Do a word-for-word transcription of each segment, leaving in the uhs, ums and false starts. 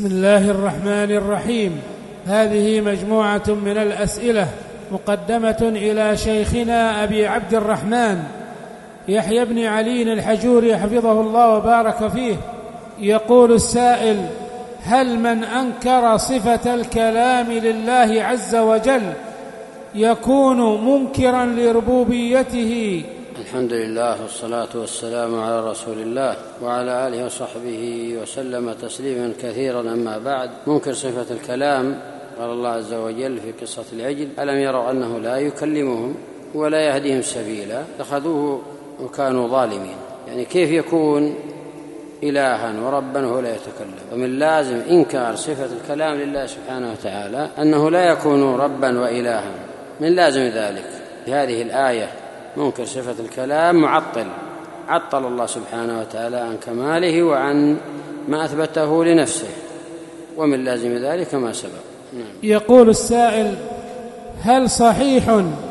بسم الله الرحمن الرحيم. هذه مجموعة من الأسئلة مقدمة إلى شيخنا أبي عبد الرحمن يحيى بن علي الحجوري حفظه الله وبارك فيه. يقول السائل: هل من أنكر صفة الكلام لله عز وجل يكون منكرا لربوبيته؟ الحمد لله والصلاة والسلام على رسول الله وعلى آله وصحبه وسلم تسليما كثيرا. أما بعد، منكر صفة الكلام قال الله عز وجل في قصة العجل: ألم يروا أنه لا يكلمهم ولا يهديهم سبيلا اتخذوه وكانوا ظالمين. يعني كيف يكون إلها وربا وهو لا يتكلم؟ ومن لازم إنكار صفة الكلام لله سبحانه وتعالى أنه لا يكون ربا وإلها، من لازم ذلك. في هذه الآية منكر صفة الكلام معطل، عطل الله سبحانه وتعالى عن كماله وعن ما أثبته لنفسه، ومن لازم ذلك ما سبق. نعم. يقول السائل: هل صحيح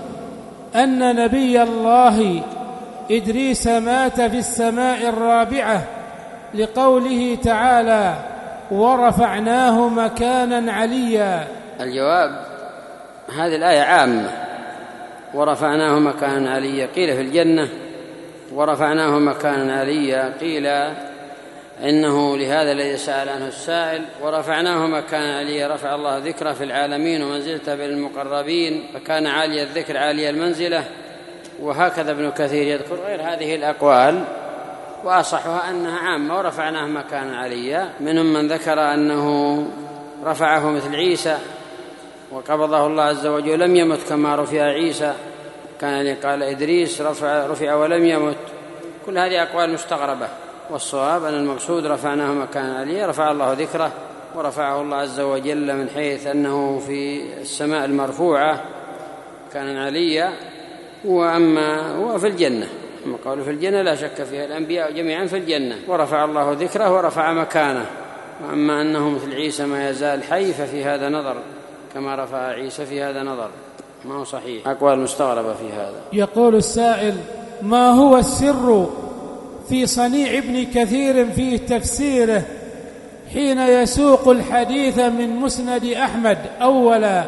أن نبي الله إدريس مات في السماء الرابعة لقوله تعالى: ورفعناه مكانا عليا؟ الجواب: هذه الآية عامة. ورفعناه مكانا عليا قيل في الجنة، ورفعناه مكانا عليا قيل إنه لهذا الذي سأل عنه السائل. ورفعناه مكانا عليا، رفع الله ذكره في العالمين ومنزلته بالمقربين، فكان عالي الذكر عالي المنزلة. وهكذا ابن كثير يذكر غير هذه الأقوال، وأصحها أنها عامة. ورفعناه مكانا عليا، منهم من ذكر أنه رفعه مثل عيسى وقبضه الله عز وجل لم يمت كما رفع عيسى، كان قال إدريس رفع, رفع ولم يمت. كل هذه أقوال مستغربة، والصواب أن المقصود رفعناه مكانا عليا، رفع الله ذكره ورفعه الله عز وجل من حيث أنه في السماء المرفوعة كان عليا. وأما هو في الجنة، أما قوله في الجنة لا شك فيها، الأنبياء جميعا في الجنة، ورفع الله ذكره ورفع مكانه. وأما أنه مثل عيسى ما يزال حي ففي هذا نظر، كما رفع عيسى في هذا نظر، ما هو صحيح، أقوال مستغربة في هذا. يقول السائل: ما هو السر في صنيع ابن كثير في تفسيره حين يسوق الحديث من مسند أحمد أولا،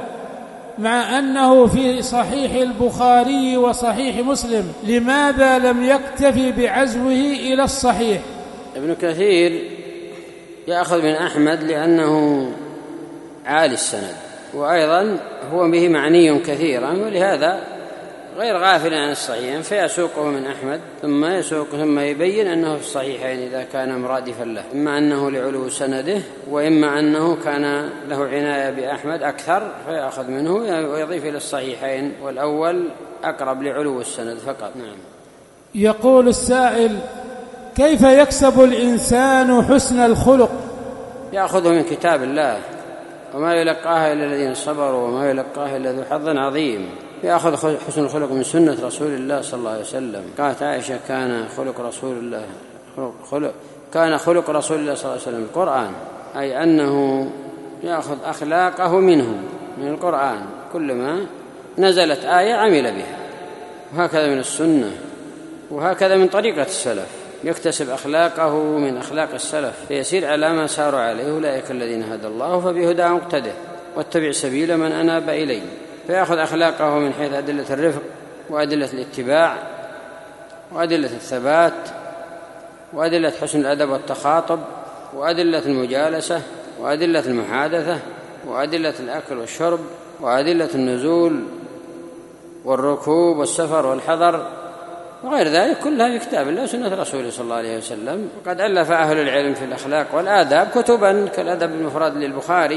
مع أنه في صحيح البخاري وصحيح مسلم؟ لماذا لم يكتفي بعزوه إلى الصحيح؟ ابن كثير يأخذ من أحمد لأنه عالي السند، وأيضا هو به معني كثيرا، ولهذا غير غافل عن الصحيحين، فيسوقه من أحمد ثم يسوق ثم يبين أنه في الصحيحين إذا كان مرادفا له، إما أنه لعلو سنده وإما أنه كان له عناية بأحمد أكثر فيأخذ منه ويضيف إلى الصحيحين، والأول أقرب لعلو السند فقط. نعم. يقول السائل: كيف يكسب الإنسان حسن الخلق؟ يأخذه من كتاب الله، وما يلقاها إلا الذين صبروا وما يلقاها إلا ذو حظ عظيم. يأخذ حسن الخلق من سنة رسول الله صلى الله عليه وسلم. قالت عائشة: كان خلق رسول الله خلق كان خلق رسول الله صلى الله عليه وسلم القرآن، أي أنه يأخذ أخلاقه منه من القرآن، كلما نزلت آية عمل بها، وهكذا من السنة، وهكذا من طريقة السلف، يكتسب أخلاقه من أخلاق السلف فيسير على ما ساروا عليه. أولئك الذين هدى الله فبهداه مقتده واتبع سبيل من أناب إليه. فيأخذ أخلاقه من حيث أدلة الرفق وأدلة الاتباع وأدلة الثبات وأدلة حسن الأدب والتخاطب وأدلة المجالسة وأدلة المحادثة وأدلة الأكل والشرب وأدلة النزول والركوب والسفر والحضر وغير ذلك، كلها في كتاب الله وسنة رسوله صلى الله عليه وسلم. وقد ألف أهل العلم في الأخلاق والآداب كتبا كالأدب المفرد للبخاري،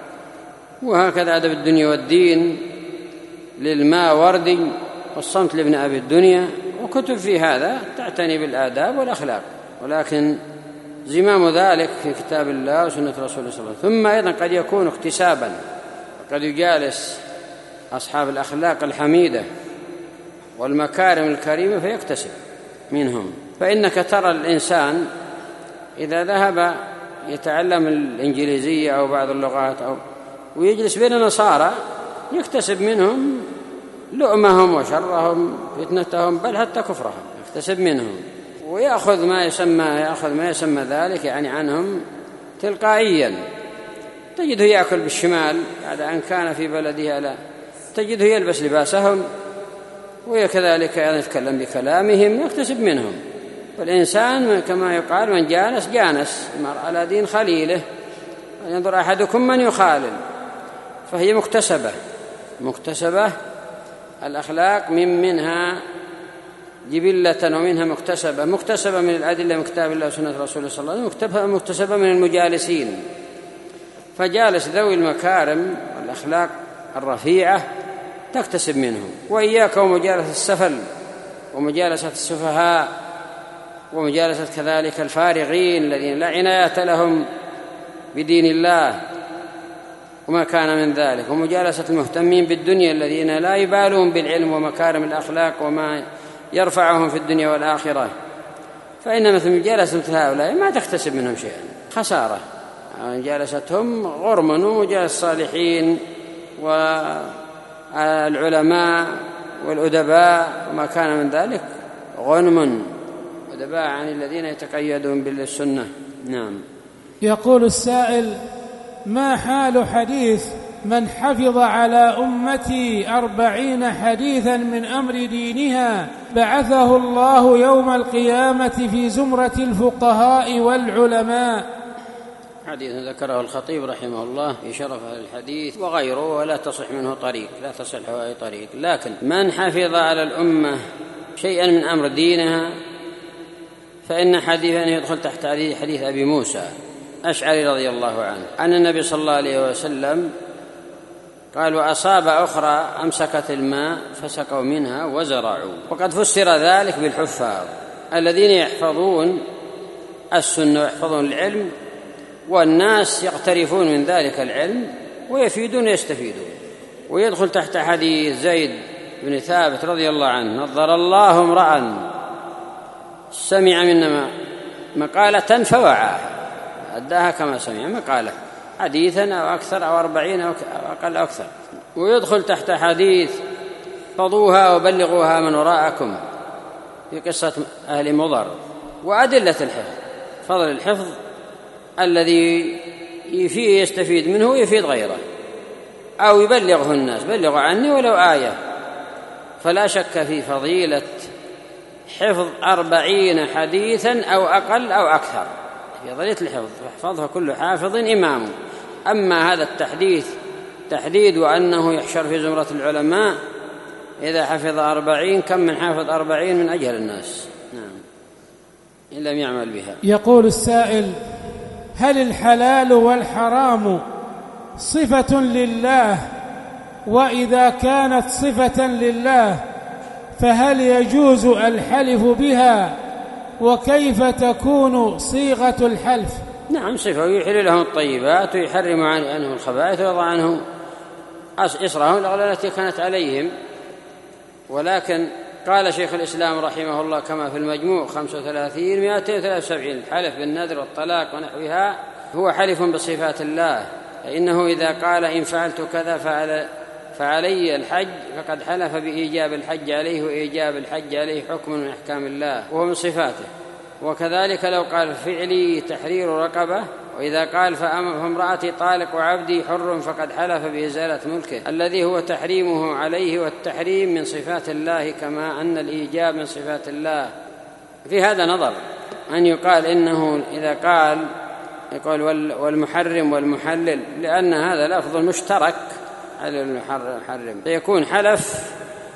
وهكذا أدب الدنيا والدين للماوردي، والصمت لابن أبي الدنيا، وكتب في هذا تعتني بالآداب والأخلاق، ولكن زمام ذلك في كتاب الله وسنة رسوله صلى الله عليه وسلم. ثم أيضا قد يكون اكتسابا، قد يجالس أصحاب الأخلاق الحميدة والمكارم الكريمة فيكتسب منهم. فإنك ترى الإنسان إذا ذهب يتعلم الإنجليزية أو بعض اللغات أو ويجلس بين النصارى يكتسب منهم لؤمهم وشرهم فتنتهم بل حتى كفرهم، يكتسب منهم ويأخذ ما يسمى يأخذ ما يسمى ذلك يعني عنهم تلقائيا، تجده يأكل بالشمال بعد أن كان في بلده، لا تجده يلبس لباسهم، وكذلك يتكلم بكلامهم يكتسب منهم. والإنسان كما يقال من جانس جانس، المرء على دين خليله، ينظر أحدكم من يخالل، فهي مكتسبة مكتسبة الأخلاق من منها جبلة ومنها مكتسبة مكتسبة من الأدلة من كتاب الله وسنة رسوله صلى الله عليه وسلم، مكتسبة من المجالسين. فجالس ذوي المكارم والأخلاق الرفيعة تكتسب منهم. وإياك ومجالسة السفل ومجالسة السفهاء ومجالسة كذلك الفارغين الذين لا عناية لهم بدين الله وما كان من ذلك، ومجالسة المهتمين بالدنيا الذين لا يبالون بالعلم ومكارم الأخلاق وما يرفعهم في الدنيا والآخرة. فإن مثل مجالسة مثل هؤلاء ما تكتسب منهم شيئا، خسارة. مجالستهم غرم، ومجالسة الصالحين والعلماء والأدباء وما كان من ذلك غنم، أدباء عن الذين يتقيدون بالسنة. نعم. يقول السائل: ما حال حديث من حفظ على أمتي أربعين حديثا من أمر دينها بعثه الله يوم القيامة في زمرة الفقهاء والعلماء؟ حديث ذكره الخطيب رحمه الله في شرف الحديث وغيره، ولا تصح منه طريق، لا تصح أي طريق. لكن من حفظ على الأمة شيئا من أمر دينها فإن حديثا يدخل تحت حديث أبي موسى أشعري رضي الله عنه أن النبي صلى الله عليه وسلم قال: وأصاب أخرى أمسكت الماء فسقوا منها وزرعوا. وقد فسر ذلك بالحفاظ الذين يحفظون السنة ويحفظون العلم، والناس يقترفون من ذلك العلم ويفيدون ويستفيدون. ويدخل تحت حديث زيد بن ثابت رضي الله عنه: نظر الله امرأ سمع منا مقالة فوعاها، أداها كما سمع مقالة، حديثا أو أكثر أو أربعين أو أقل أو أكثر. ويدخل تحت حديث: فضوها وبلغوها من وراءكم، في قصة أهل مضر. وأدلة الحفظ، فضل الحفظ الذي فيه يستفيد منه ويفيد غيره، أو يبلغه الناس: بلغوا عني ولو آية. فلا شك في فضيلة حفظ أربعين حديثا أو أقل أو أكثر، في فضيلة الحفظ، يحفظها كل حافظ إمامه. أما هذا التحديث تحديد وأنه يحشر في زمرة العلماء إذا حفظ أربعين، كم من حافظ أربعين من أجهل الناس، نعم، إن لم يعمل بها. يقول السائل: هل الحلال والحرام صفة لله؟ وإذا كانت صفة لله فهل يجوز الحلف بها؟ وكيف تكون صيغة الحلف؟ نعم، صفة، يحل لهم الطيبات ويحرم عنهم الخبائث ويضع عنهم إصرهم الأغلال التي كانت عليهم. ولكن قال شيخ الإسلام رحمه الله كما في المجموع خمسة وثلاثين مئتين وثلاثة وسبعين: الحلف بالنذر والطلاق ونحوها هو حلف بصفات الله، فإنه إذا قال إن فعلت كذا فعل فعلي الحج فقد حلف بإيجاب الحج عليه، وإيجاب الحج عليه حكم من أحكام الله وهو من صفاته. وكذلك لو قال فعلي تحرير رقبة، وإذا قال فامرأتي طالق وعبدي حر فقد حلف بإزالة ملكه الذي هو تحريمه عليه، والتحريم من صفات الله كما أن الإيجاب من صفات الله. في هذا نظر أن يقال إنه إذا قال يقول والمحرم والمحلل، لأن هذا لفظ مشترك على المحرم، فيكون حلف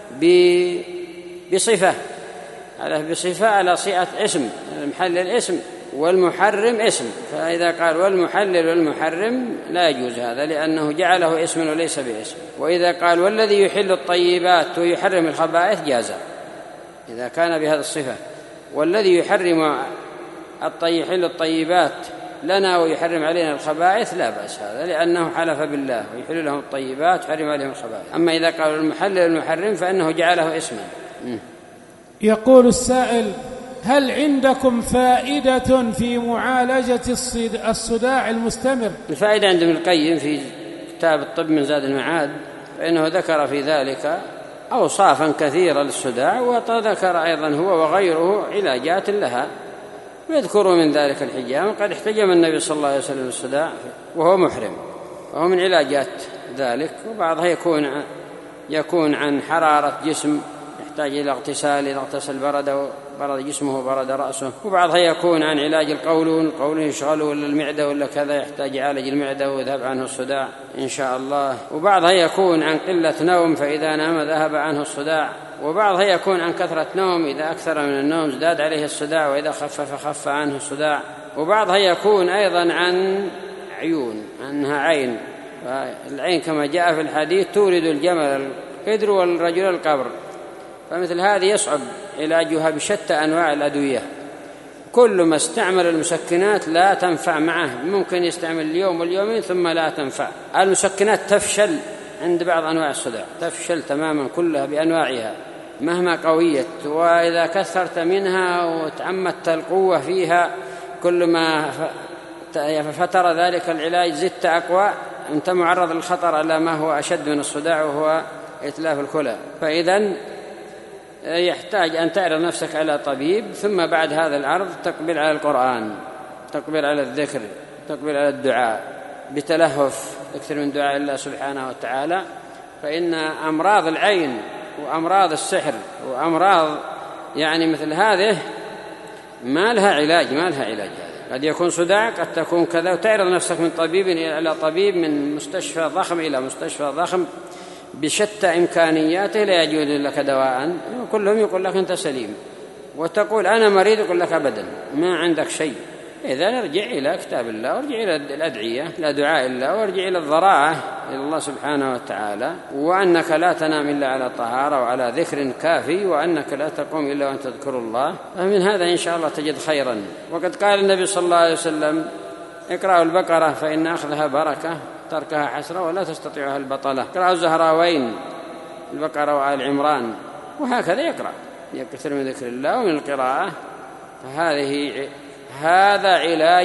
بصفة، حلف بصفة على صيغة اسم، المحلل اسم والمحرم اسم. فإذا قال والمحلل والمحرم لا يجوز هذا، لأنه جعله اسما وليس باسم. وإذا قال والذي يحل الطيبات ويحرم الخبائث جاز، إذا كان بهذا الصفة. والذي يحرم يحل الطيبات لنا ويحرم علينا الخبائث لا بأس هذا، لأنه حلف بالله ويحل لهم الطيبات ويحرم عليهم الخبائث. أما إذا قال المحلل والمحرم فإنه جعله اسما. يقول السائل: هل عندكم فائدة في معالجة الصداع المستمر؟ الفائدة عند ابن القيم في كتاب الطب من زاد المعاد، فإنه ذكر في ذلك أوصافا كثيرة للصداع، وذكر أيضا هو وغيره علاجات لها، ويذكر من ذلك الحجام. قد احتجم النبي صلى الله عليه وسلم الصداع وهو محرم، وهو من علاجات ذلك. وبعضها يكون يكون عن حرارة جسم يحتاج إلى اغتسال، إذا اغتسل برد برد جسمه وبرد رأسه. وبعضها يكون عن علاج القولون، القولون يشغله ولا المعدة ولا كذا، يحتاج يعالج المعدة ويذهب عنه الصداع إن شاء الله. وبعضها يكون عن قلة نوم، فإذا نام ذهب عنه الصداع. وبعضها يكون عن كثرة نوم، إذا أكثر من النوم ازداد عليه الصداع، وإذا خفف خف عنه الصداع. وبعضها يكون أيضا عن عيون، أنها عين، العين كما جاء في الحديث تورد الجمل القدر والرجل القبر، فمثل هذه يصعب علاجها بشتى أنواع الأدوية. كل ما استعمل المسكنات لا تنفع معه، ممكن يستعمل اليوم واليومين ثم لا تنفع. المسكنات تفشل عند بعض أنواع الصداع، تفشل تماما كلها بأنواعها مهما قويت، وإذا كثرت منها وتعمدت القوة فيها كل ما فتر ذلك العلاج زدت أقوى، أنت معرض للخطر على ما هو أشد من الصداع وهو إتلاف الكلى. فإذن يحتاج أن تعرض نفسك على طبيب، ثم بعد هذا العرض تقبل على القرآن، تقبل على الذكر، تقبل على الدعاء بتلهف، اكثر من دعاء الله سبحانه وتعالى. فإن أمراض العين وأمراض السحر وأمراض يعني مثل هذه ما لها علاج، ما لها علاج. هذا قد يكون صداع، قد تكون كذا، وتعرض نفسك من طبيب إلى طبيب، من مستشفى ضخم إلى مستشفى ضخم بشتى إمكانياته، لا يجوز لك دواء، كلهم يقول لك أنت سليم، وتقول أنا مريض يقول لك أبدا ما عندك شيء. إذا ارجع إلى كتاب الله، وارجع إلى الأدعية، إلى دعاء الله، وارجع إلى الضراعة إلى الله سبحانه وتعالى، وأنك لا تنام إلا على طهارة وعلى ذكر كافي، وأنك لا تقوم إلا وأن تذكر الله. فمن هذا إن شاء الله تجد خيرا. وقد قال النبي صلى الله عليه وسلم اقرأوا البقرة فإن أخذها بركة، تركها حسرة ولا تستطيعها البطلة. اقرأوا الزهراوين، البقرة وآل عمران، وهكذا يقرأ، يكثر من ذكر الله ومن القراءة. فهذه هذا علاج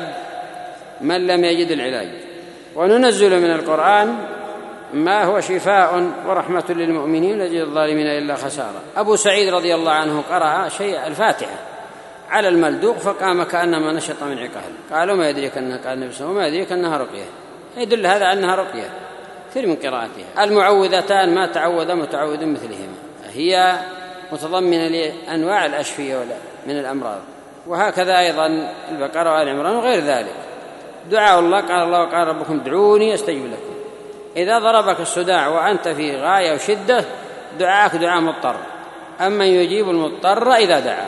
من لم يجد العلاج. وننزل من القرآن ما هو شفاء ورحمة للمؤمنين لا يزيد الظالمين إلا خسارة. أبو سعيد رضي الله عنه قرأ شيء الفاتحة على الملدوق فقام كأنما نشط من عقال. قالوا ما يدريك أنها قال النبي صلى الله عليه وسلم وما يدريك أنها رقية، يدل هذا أنها رقية كثير من قراءتها. المعوذتان ما تعوذ متعوذ مثلهما، هي متضمنة لأنواع الأشفية من الأمراض. وهكذا أيضا البقرة وآل عمران وغير ذلك. دعاء الله قال الله وقال ربكم ادعوني أستجب لكم. إذا ضربك الصداع وأنت في غاية وشدة دعاءك دعاء مضطر، أما يجيب المضطر إذا دعا،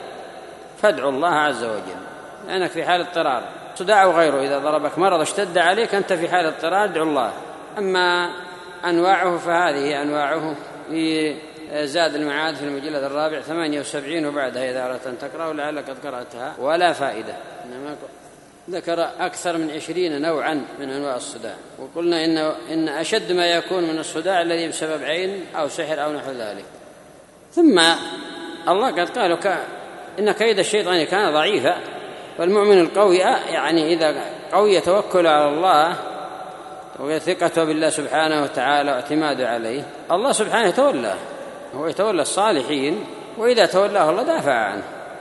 فادعوا الله عز وجل لأنك في حال اضطرار. صداع وغيره إذا ضربك مرض اشتد عليك أنت في حال اضطرار ادعوا الله. أما أنواعه فهذه أنواعه في زاد المعاد في المجلد الرابع ثمانية وسبعين وبعدها إذا أردت أن تقرأ ولعلك قد قرأتها ولا فائدة، إنما ذكر أكثر من عشرين نوعا من أنواع الصداع. وقلنا إن, إن أشد ما يكون من الصداع الذي بسبب عين أو سحر أو نحو ذلك. ثم الله قد قال إن كيد الشيطان كان ضعيفا، فالمؤمن القوي يعني إذا قوي يتوكل على الله وثقته بالله سبحانه وتعالى واعتماده عليه، الله سبحانه يتولاه، هو يتولى الصالحين، وإذا تولاه الله دافع عنه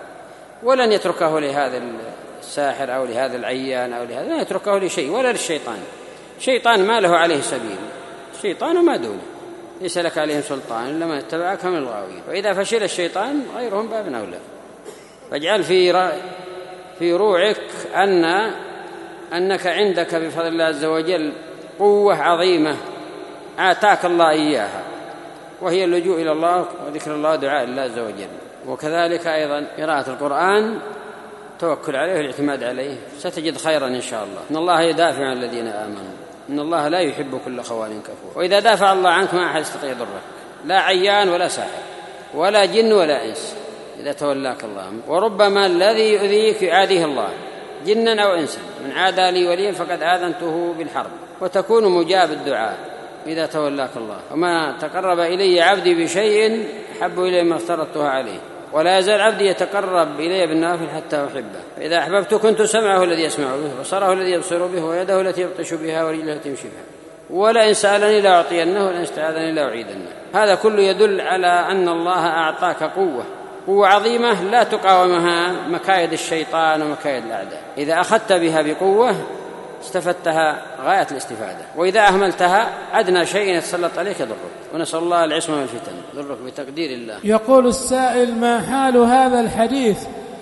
ولن يتركه لهذا الساحر أو لهذا العيان أو لهذا، لا يتركه لشيء ولا للشيطان. شيطان ما له عليه سبيل، شيطان وما دونه ليس لك عليهم سلطان إلا من اتبعك من الغاوين. وإذا فشل الشيطان غيرهم باب أولى. فاجعل في في روعك أن أنك عندك بفضل الله عز وجل قوة عظيمة آتاك الله إياها، وهي اللجوء إلى الله وذكر الله ودعاء الله عز وجل. وكذلك أيضا قراءة القرآن توكل عليه والاعتماد عليه، ستجد خيرا إن شاء الله. إن الله يدافع عن الذين آمنوا، إن الله لا يحب كل خوان كفور. وإذا دافع الله عنك ما أحد يستطيع يضرك، لا عيان ولا ساحر ولا جن ولا إنس إذا تولاك الله. وربما الذي يؤذيك يعاديه الله جنا أو إنسا، من عادى لي وليا فقد آذنته بالحرب. وتكون مجاب الدعاء إذا تولاك الله. وما تقرب إلي عبدي بشيء أحب إلي ما افترضتها عليه، ولا يزال عبدي يتقرب إلي بالنوافل حتى أحبه. فإذا أحببت كنت سمعه الذي يسمع به، وبصره الذي يبصر به، ويده التي يبطش بها، ورجله التي يمشي بها. ولئن سألني لأعطينه، ولئن استعاذني لأعيذنه. هذا كله يدل على أن الله أعطاك قوة، قوة عظيمة لا تقاومها مكايد الشيطان ومكايد الأعداء. إذا أخذت بها بقوة استفدتها غاية الاستفادة، وإذا أهملتها أدنى شيء يتسلط عليك يضرك، ونسأل الله العصمة من الفتن، يضرك بتقدير الله. يقول السائل: ما حال هذا الحديث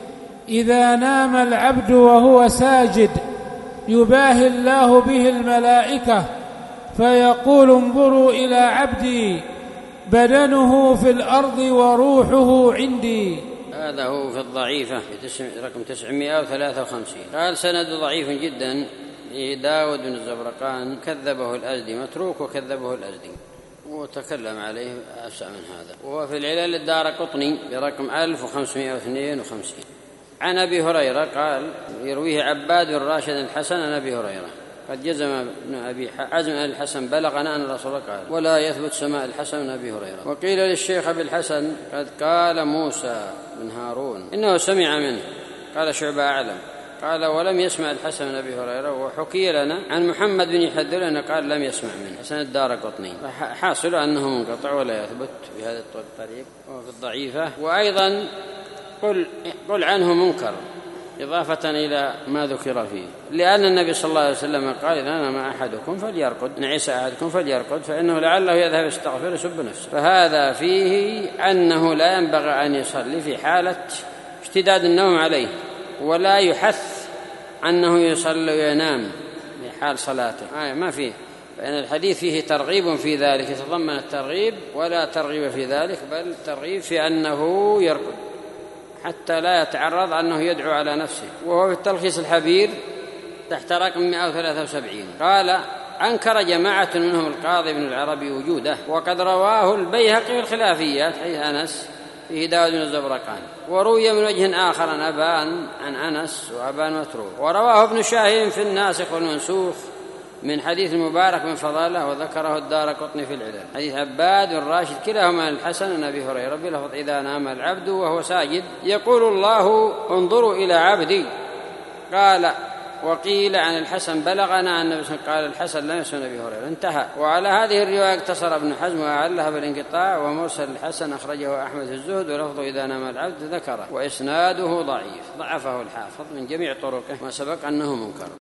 إذا نام العبد وهو ساجد يباهي الله به الملائكة فيقول: انظروا إلى عبدي بدنه في الأرض وروحه عندي؟ هذا هو في الضعيفة رقم تسعمائة وثلاثة وخمسين. قال: سند ضعيف جدا داود بن الزبرقان، كذبه الأزدي، متروك وكذبه الأزدي، وتكلم عليه أفسع من هذا. وفي العلل الدارقطني برقم ألف وخمسمائة واثنين وخمسين عن أبي هريرة قال: يرويه عباد بن راشد الحسن عن أبي هريرة: قد جزم ابن أبي عزم الحسن بلغنا أن الرسول قال: ولا يثبت سماع الحسن من أبي هريرة. وقيل للشيخ أبي الحسن: قد قال موسى بن هارون إنه سمع منه. قال شعبة: أعلم. قال: ولم يسمع الحسن من أبي هريرة. وحكي لنا عن محمد بن يحدث أنه قال لم يسمع منه. حسن الدارقطني. حاصل أنه منقطع ولا يثبت بهذا الطريق. وفي الضعيفة وأيضا قل, قل عنه منكر إضافة إلى ما ذكر فيه، لأن النبي صلى الله عليه وسلم قال: إذا نام أحدكم فليرقد، نعس أحدكم فليرقد، فإنه لعله يذهب يستغفر يسب نفسه. فهذا فيه أنه لا ينبغي أن يصلي في حالة اشتداد النوم عليه، ولا يحث أنه يصلي وينام في حال صلاته. آه ما فيه، فإن الحديث فيه ترغيب في ذلك، يتضمن الترغيب ولا ترغيب في ذلك، بل ترغيب في أنه يرقد حتى لا يتعرض أنه يدعو على نفسه. وهو في التلخيص الحبير تحت رقم مئة وثلاثة وسبعين قال: أنكر جماعة منهم القاضي بن العربي وجوده، وقد رواه البيهقي في الخلافيات حيث أنس فيه داود بن الزبرقان، وروي من وجه آخر عن أبان عن أنس وأبان متروك، ورواه ابن شاهين في الناسخ والمنسوخ من حديث المبارك بن فضالة، وذكره الدارقطني في العلل حديث عباد بن راشد كلاهما الحسن عن أبي هريرة بلفظ: إذا نام العبد وهو ساجد يقول الله: انظروا إلى عبدي. قال: وقيل عن الحسن بلغنا أن النبي قال: الحسن لا يسمع أبي هريرة. انتهى. وعلى هذه الرواية اقتصر ابن حزم وأعلها بالانقطاع، ومرسل الحسن أخرجه أحمد في الزهد، ولفظ إذا نام العبد ذكره، وإسناده ضعيف ضعفه الحافظ من جميع طرقه، وسبق أنه منكر.